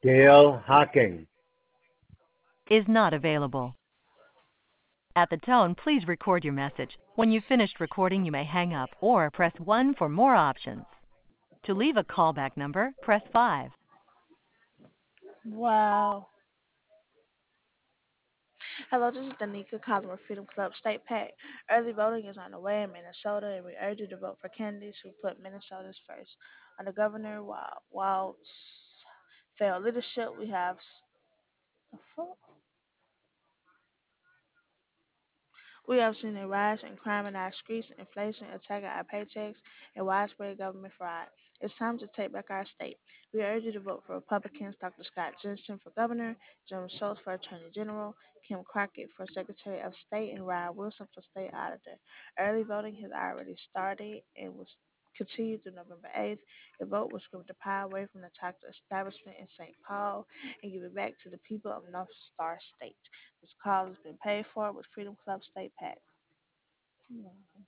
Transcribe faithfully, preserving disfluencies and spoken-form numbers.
Gail Hocking. is not available. At the tone, please record your message. When you've finished recording, you may hang up or press one for more options. To leave a callback number, press five. Wow. Hello, this is Danica calling from Freedom Club State PAC. Early voting is on the way in Minnesota, and we urge you to vote for candidates who put Minnesotans first. Under Governor Wa- Walt's failed leadership, we have the fuck? We have seen a rise in crime in our streets, inflation attacking our paychecks, and widespread government fraud. It's time to take back our state. We urge you to vote for Republicans Doctor Scott Jensen for governor, Jim Schultz for attorney general, Kim Crockett for secretary of state, and Ryan Wilson for state auditor. Early voting has already started and will continue through November eighth. The vote will strip the power away from the toxic establishment in Saint Paul and give it back to the people of North Star State. This call has been paid for with Freedom Club State PAC.